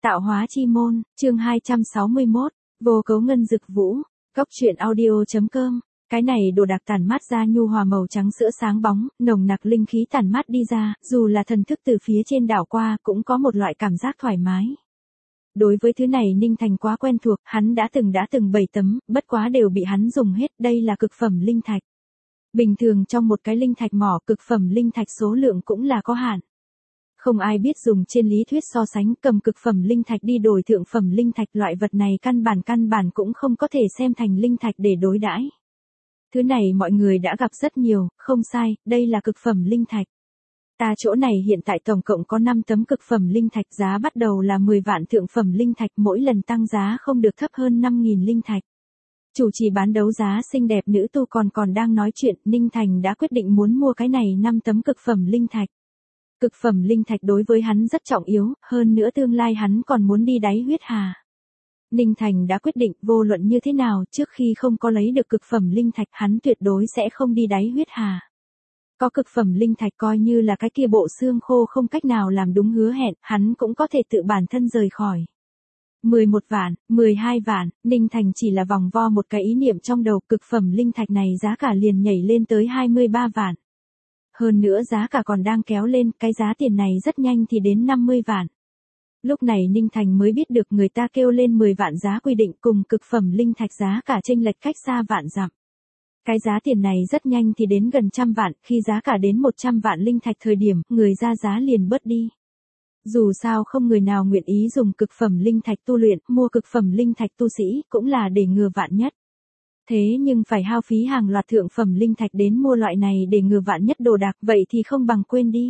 Tạo hóa chi môn, chương 261, vô cấu ngân dực vũ, góc truyện audio.com. Cái này đồ đạc tản mát ra nhu hòa màu trắng sữa sáng bóng, nồng nặc linh khí tản mát đi ra, dù là thần thức từ phía trên đảo qua cũng có một loại cảm giác thoải mái. Đối với thứ này Ninh Thành quá quen thuộc, hắn đã từng 7 tấm, bất quá đều bị hắn dùng hết, đây là cực phẩm linh thạch. Bình thường trong một cái linh thạch mỏ, cực phẩm linh thạch số lượng cũng là có hạn. Không ai biết dùng trên lý thuyết so sánh, cầm cực phẩm linh thạch đi đổi thượng phẩm linh thạch, loại vật này căn bản cũng không có thể xem thành linh thạch để đối đãi. Thứ này mọi người đã gặp rất nhiều, không sai, đây là cực phẩm linh thạch. Ta chỗ này hiện tại tổng cộng có 5 tấm cực phẩm linh thạch, giá bắt đầu là 10 vạn thượng phẩm linh thạch, mỗi lần tăng giá không được thấp hơn 5.000 linh thạch. Chủ trì bán đấu giá xinh đẹp nữ tu còn đang nói chuyện, Ninh Thành đã quyết định muốn mua cái này 5 tấm cực phẩm linh thạch. Cực phẩm linh thạch đối với hắn rất trọng yếu, hơn nữa tương lai hắn còn muốn đi đáy huyết hà. Ninh Thành đã quyết định, vô luận như thế nào, trước khi không có lấy được cực phẩm linh thạch, hắn tuyệt đối sẽ không đi đáy huyết hà. Có cực phẩm linh thạch coi như là cái kia bộ xương khô không cách nào làm đúng hứa hẹn, hắn cũng có thể tự bản thân rời khỏi. 11 vạn, 12 vạn, Ninh Thành chỉ là vòng vo một cái ý niệm trong đầu, cực phẩm linh thạch này giá cả liền nhảy lên tới 23 vạn. Hơn nữa giá cả còn đang kéo lên, cái giá tiền này rất nhanh thì đến 50 vạn. Lúc này Ninh Thành mới biết được người ta kêu lên 10 vạn giá quy định cùng cực phẩm linh thạch giá cả chênh lệch cách xa vạn dặm. Cái giá tiền này rất nhanh thì đến gần 100 vạn, khi giá cả đến 100 vạn linh thạch thời điểm, người ra giá liền bớt đi. Dù sao không người nào nguyện ý dùng cực phẩm linh thạch tu luyện, mua cực phẩm linh thạch tu sĩ, cũng là để ngừa vạn nhất. Thế nhưng phải hao phí hàng loạt thượng phẩm linh thạch đến mua loại này để ngừa vạn nhất đồ đạc, vậy thì không bằng quên đi.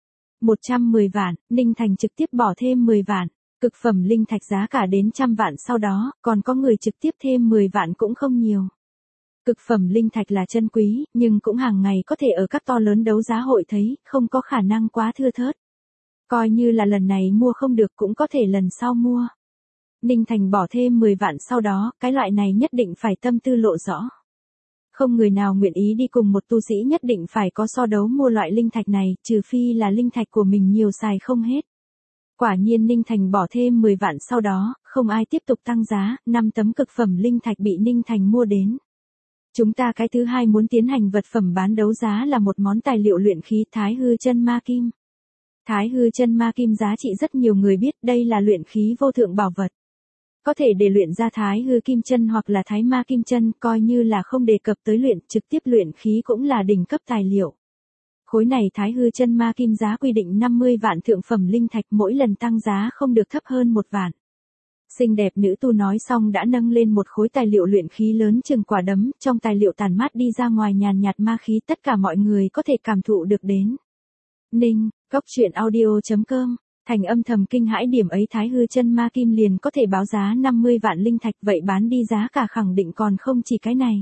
110 vạn, Ninh Thành trực tiếp bỏ thêm 10 vạn, cực phẩm linh thạch giá cả đến 100 vạn sau đó, còn có người trực tiếp thêm 10 vạn cũng không nhiều. Cực phẩm linh thạch là chân quý, nhưng cũng hàng ngày có thể ở các to lớn đấu giá hội thấy, không có khả năng quá thưa thớt. Coi như là lần này mua không được cũng có thể lần sau mua. Ninh Thành bỏ thêm 10 vạn sau đó, cái loại này nhất định phải tâm tư lộ rõ. Không người nào nguyện ý đi cùng một tu sĩ nhất định phải có so đấu mua loại linh thạch này, trừ phi là linh thạch của mình nhiều xài không hết. Quả nhiên Ninh Thành bỏ thêm 10 vạn sau đó, không ai tiếp tục tăng giá, 5 tấm cực phẩm linh thạch bị Ninh Thành mua đến. Chúng ta cái thứ hai muốn tiến hành vật phẩm bán đấu giá là một món tài liệu luyện khí Thái Hư Chân Ma Kim. Thái Hư Chân Ma Kim giá trị rất nhiều người biết, đây là luyện khí vô thượng bảo vật. Có thể để luyện ra Thái Hư Kim Chân hoặc là Thái Ma Kim Chân, coi như là không đề cập tới luyện, trực tiếp luyện khí cũng là đỉnh cấp tài liệu. Khối này Thái Hư Chân Ma Kim giá quy định 50 vạn thượng phẩm linh thạch, mỗi lần tăng giá không được thấp hơn 1 vạn. Xinh đẹp nữ tu nói xong đã nâng lên một khối tài liệu luyện khí lớn chừng quả đấm, trong tài liệu tản mát đi ra ngoài nhàn nhạt ma khí, tất cả mọi người có thể cảm thụ được đến. Ninh, góc truyện audio.com. Thành âm thầm kinh hãi, điểm ấy Thái Hư Chân Ma Kim liền có thể báo giá 50 vạn linh thạch, vậy bán đi giá cả khẳng định còn không chỉ cái này.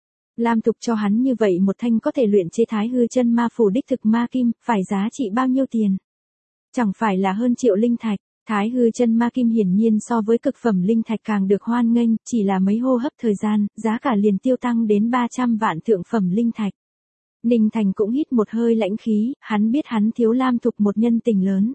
Lam Tục cho hắn như vậy một thanh có thể luyện chế Thái Hư Chân Ma phủ đích thực ma kim, phải giá trị bao nhiêu tiền? Chẳng phải là hơn triệu linh thạch. Thái Hư Chân Ma Kim hiển nhiên so với cực phẩm linh thạch càng được hoan nghênh, chỉ là mấy hô hấp thời gian, giá cả liền tiêu tăng đến 300 vạn thượng phẩm linh thạch. Ninh Thành cũng hít một hơi lãnh khí, hắn biết hắn thiếu Lam Tục một nhân tình lớn.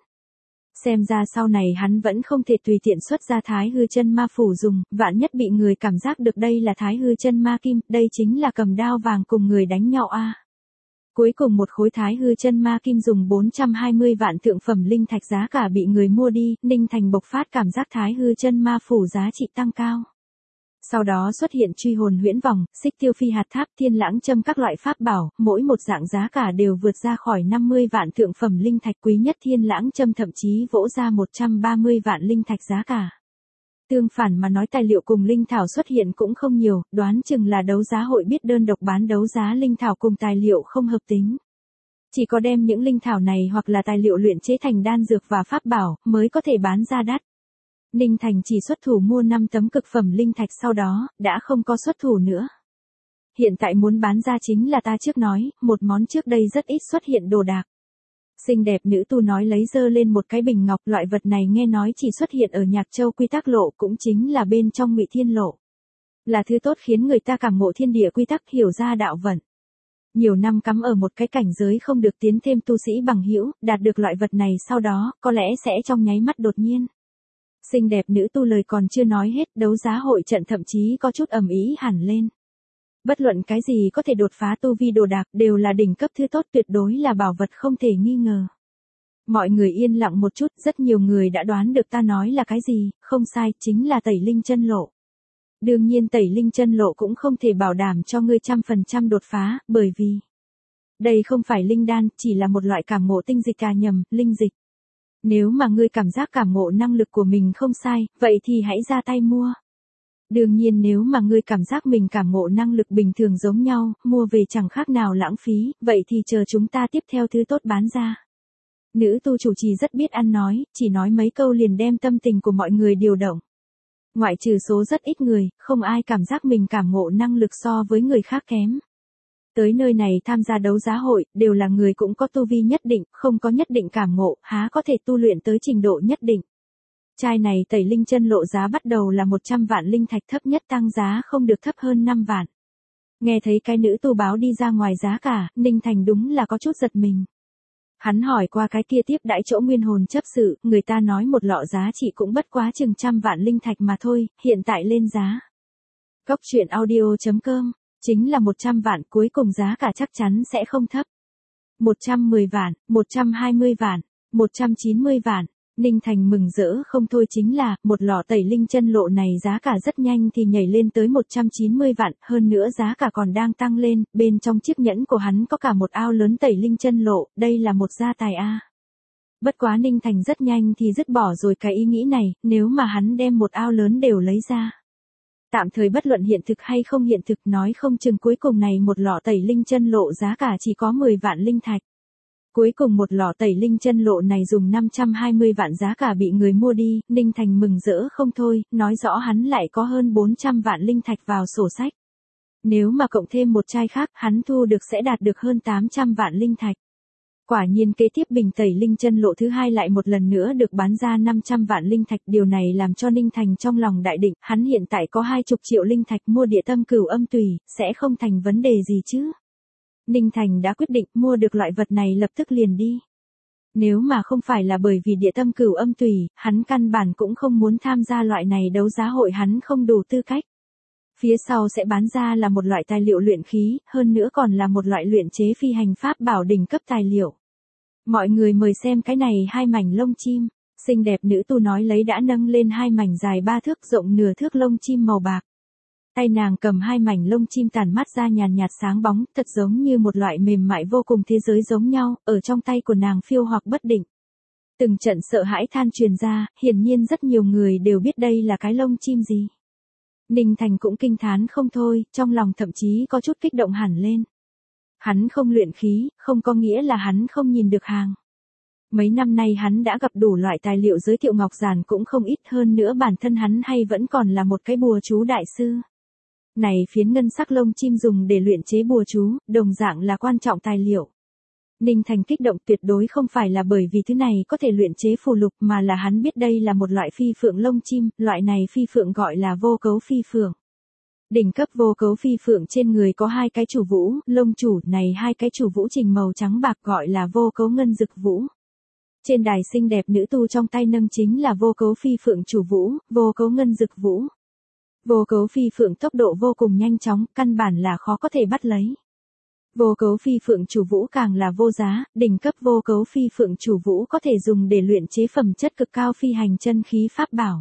Xem ra sau này hắn vẫn không thể tùy tiện xuất ra Thái Hư Chân Ma phủ dùng, vạn nhất bị người cảm giác được đây là Thái Hư Chân Ma Kim, đây chính là cầm đao vàng cùng người đánh nhau a. Cuối cùng một khối Thái Hư Chân Ma Kim dùng 420 vạn thượng phẩm linh thạch giá cả bị người mua đi, Ninh Thành bộc phát cảm giác Thái Hư Chân Ma phủ giá trị tăng cao. Sau đó xuất hiện truy hồn huyễn vòng, xích tiêu phi hạt tháp, thiên lãng châm các loại pháp bảo, mỗi một dạng giá cả đều vượt ra khỏi 50 vạn thượng phẩm linh thạch, quý nhất thiên lãng châm thậm chí vỗ ra 130 vạn linh thạch giá cả. Tương phản mà nói tài liệu cùng linh thảo xuất hiện cũng không nhiều, đoán chừng là đấu giá hội biết đơn độc bán đấu giá linh thảo cùng tài liệu không hợp tính. Chỉ có đem những linh thảo này hoặc là tài liệu luyện chế thành đan dược và pháp bảo mới có thể bán ra đắt. Ninh Thành chỉ xuất thủ mua 5 tấm cực phẩm linh thạch, sau đó đã không có xuất thủ nữa. Hiện tại muốn bán ra chính là ta trước nói, một món trước đây rất ít xuất hiện đồ đạc. Xinh đẹp nữ tu nói lấy dơ lên một cái bình ngọc, loại vật này nghe nói chỉ xuất hiện ở Nhạc Châu quy tắc lộ, cũng chính là bên trong Ngụy Thiên lộ. Là thứ tốt khiến người ta cảm ngộ thiên địa quy tắc, hiểu ra đạo vận. Nhiều năm cắm ở một cái cảnh giới không được tiến thêm tu sĩ bằng hữu, đạt được loại vật này sau đó, có lẽ sẽ trong nháy mắt đột nhiên Xinh đẹp nữ tu lời còn chưa nói hết, đấu giá hội trận thậm chí có chút ầm ĩ hẳn lên. Bất luận cái gì có thể đột phá tu vi đồ đạc đều là đỉnh cấp thứ tốt, tuyệt đối là bảo vật không thể nghi ngờ. Mọi người yên lặng một chút, rất nhiều người đã đoán được ta nói là cái gì, không sai, chính là tẩy linh chân lộ. Đương nhiên tẩy linh chân lộ cũng không thể bảo đảm cho ngươi 100% đột phá, bởi vì đây không phải linh đan, chỉ là một loại cảm ngộ tinh dịch, linh dịch. Nếu mà ngươi cảm giác cảm ngộ năng lực của mình không sai, vậy thì hãy ra tay mua. Đương nhiên nếu mà ngươi cảm giác mình cảm ngộ năng lực bình thường giống nhau, mua về chẳng khác nào lãng phí, vậy thì chờ chúng ta tiếp theo thứ tốt bán ra. Nữ tu chủ trì rất biết ăn nói, chỉ nói mấy câu liền đem tâm tình của mọi người điều động. Ngoại trừ số rất ít người, không ai cảm giác mình cảm ngộ năng lực so với người khác kém. Tới nơi này tham gia đấu giá hội, đều là người cũng có tu vi nhất định, không có nhất định cảm ngộ, há có thể tu luyện tới trình độ nhất định. Chai này tẩy linh chân lộ giá bắt đầu là 100 vạn linh thạch, thấp nhất tăng giá không được thấp hơn 5 vạn. Nghe thấy cái nữ tu báo đi ra ngoài giá cả, Ninh Thành đúng là có chút giật mình. Hắn hỏi qua cái kia tiếp đãi chỗ nguyên hồn chấp sự, người ta nói một lọ giá trị cũng bất quá chừng 100 vạn linh thạch mà thôi, hiện tại lên giá. Cốc truyện audio.com, chính là 100 vạn, cuối cùng giá cả chắc chắn sẽ không thấp. 110 vạn, 120 vạn, 190 vạn. Ninh Thành mừng rỡ không thôi, chính là, một lọ tẩy linh chân lộ này giá cả rất nhanh thì nhảy lên tới 190 vạn, hơn nữa giá cả còn đang tăng lên, bên trong chiếc nhẫn của hắn có cả một ao lớn tẩy linh chân lộ, đây là một gia tài a. Bất quá Ninh Thành rất nhanh thì dứt bỏ rồi cái ý nghĩ này, nếu mà hắn đem một ao lớn đều lấy ra. Tạm thời bất luận hiện thực hay không hiện thực, nói không chừng cuối cùng này một lọ tẩy linh chân lộ giá cả chỉ có 10 vạn linh thạch. Cuối cùng một lọ tẩy linh chân lộ này dùng 520 vạn giá cả bị người mua đi, Ninh Thành mừng rỡ không thôi, nói rõ hắn lại có hơn 400 vạn linh thạch vào sổ sách. Nếu mà cộng thêm một chai khác, hắn thu được sẽ đạt được hơn 800 vạn linh thạch. Quả nhiên kế tiếp bình tẩy linh chân lộ thứ hai lại một lần nữa được bán ra 500 vạn linh thạch, điều này làm cho Ninh Thành trong lòng đại định, hắn hiện tại có 20 triệu linh thạch mua địa tâm cửu âm tùy, sẽ không thành vấn đề gì chứ. Ninh Thành đã quyết định mua được loại vật này lập tức liền đi. Nếu mà không phải là bởi vì địa tâm cửu âm tùy, hắn căn bản cũng không muốn tham gia loại này đấu giá hội, hắn không đủ tư cách. Phía sau sẽ bán ra là một loại tài liệu luyện khí, hơn nữa còn là một loại luyện chế phi hành pháp bảo đỉnh cấp tài liệu. Mọi người mời xem cái này 2 mảnh lông chim, xinh đẹp nữ tu nói lấy đã nâng lên 2 mảnh dài 3 thước rộng nửa thước lông chim màu bạc. Tay nàng cầm 2 mảnh lông chim tản mát ra nhàn nhạt sáng bóng, thật giống như một loại mềm mại vô cùng thế giới giống nhau, ở trong tay của nàng phiêu hoặc bất định. Từng trận sợ hãi than truyền ra, hiển nhiên rất nhiều người đều biết đây là cái lông chim gì. Ninh Thành cũng kinh thán không thôi, trong lòng thậm chí có chút kích động hẳn lên. Hắn không luyện khí, không có nghĩa là hắn không nhìn được hàng. Mấy năm nay hắn đã gặp đủ loại tài liệu giới thiệu ngọc giản cũng không ít, hơn nữa bản thân hắn hay vẫn còn là một cái bùa chú đại sư. Này phiến ngân sắc lông chim dùng để luyện chế bùa chú, đồng dạng là quan trọng tài liệu. Ninh Thành kích động tuyệt đối không phải là bởi vì thứ này có thể luyện chế phù lục, mà là hắn biết đây là một loại phi phượng lông chim, loại này phi phượng gọi là vô cấu phi phượng. Đỉnh cấp vô cấu phi phượng trên người có 2 cái chủ vũ, lông chủ này 2 cái chủ vũ trình màu trắng bạc gọi là vô cấu ngân dực vũ. Trên đài xinh đẹp nữ tu trong tay nâng chính là vô cấu phi phượng chủ vũ, vô cấu ngân dực vũ. Vô cấu phi phượng tốc độ vô cùng nhanh chóng, căn bản là khó có thể bắt lấy. Vô cấu phi phượng chủ vũ càng là vô giá, đỉnh cấp vô cấu phi phượng chủ vũ có thể dùng để luyện chế phẩm chất cực cao phi hành chân khí pháp bảo.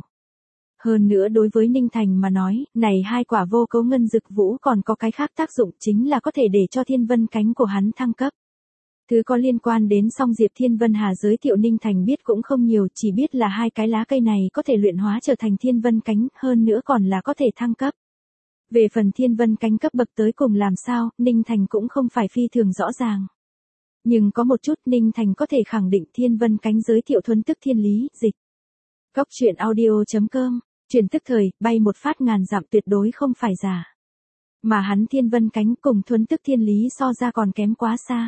Hơn nữa đối với Ninh Thành mà nói, này 2 quả vô cấu ngân dực vũ còn có cái khác tác dụng, chính là có thể để cho thiên vân cánh của hắn thăng cấp. Thứ có liên quan đến song diệp thiên vân hà giới thiệu Ninh Thành biết cũng không nhiều, chỉ biết là 2 cái lá cây này có thể luyện hóa trở thành thiên vân cánh, hơn nữa còn là có thể thăng cấp. Về phần thiên vân cánh cấp bậc tới cùng làm sao, Ninh Thành cũng không phải phi thường rõ ràng. Nhưng có một chút Ninh Thành có thể khẳng định thiên vân cánh giới thiệu thuần tức thiên lý, dịch. Cốc truyện audio.com, truyền tức thời, bay một phát ngàn dặm tuyệt đối không phải giả. Mà hắn thiên vân cánh cùng thuần tức thiên lý so ra còn kém quá xa.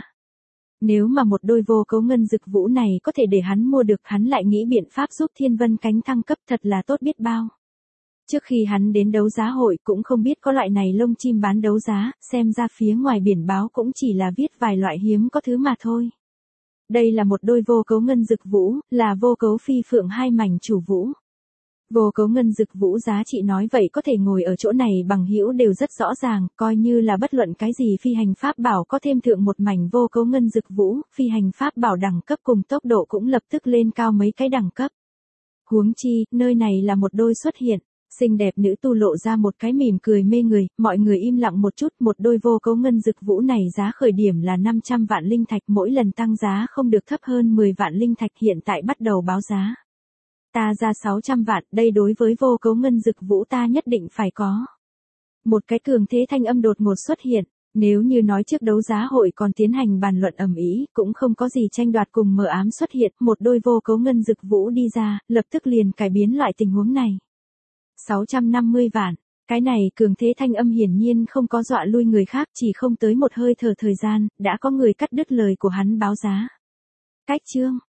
Nếu mà một đôi vô cấu ngân dực vũ này có thể để hắn mua được, hắn lại nghĩ biện pháp giúp thiên vân cánh thăng cấp, thật là tốt biết bao. Trước khi hắn đến đấu giá hội cũng không biết có loại này lông chim bán đấu giá, xem ra phía ngoài biển báo cũng chỉ là viết vài loại hiếm có thứ mà thôi. Đây là một đôi vô cấu ngân dực vũ, là vô cấu phi phượng 2 mảnh chủ vũ. Vô cấu ngân dực vũ giá trị nói vậy có thể ngồi ở chỗ này bằng hữu đều rất rõ ràng, coi như là bất luận cái gì phi hành pháp bảo có thêm thượng một mảnh vô cấu ngân dực vũ, phi hành pháp bảo đẳng cấp cùng tốc độ cũng lập tức lên cao mấy cái đẳng cấp. Huống chi, nơi này là một đôi xuất hiện, xinh đẹp nữ tu lộ ra một cái mỉm cười mê người, mọi người im lặng một chút, một đôi vô cấu ngân dực vũ này giá khởi điểm là 500 vạn linh thạch, mỗi lần tăng giá không được thấp hơn 10 vạn linh thạch, hiện tại bắt đầu báo giá. Ta ra 600 vạn, đây đối với vô cấu ngân dực vũ ta nhất định phải có. Một cái cường thế thanh âm đột ngột xuất hiện, nếu như nói trước đấu giá hội còn tiến hành bàn luận ầm ĩ, cũng không có gì tranh đoạt cùng mờ ám xuất hiện, một đôi vô cấu ngân dực vũ đi ra, lập tức liền cải biến loại tình huống này. 650 vạn, cái này cường thế thanh âm hiển nhiên không có dọa lui người khác, chỉ không tới một hơi thở thời gian, đã có người cắt đứt lời của hắn báo giá. Cách chương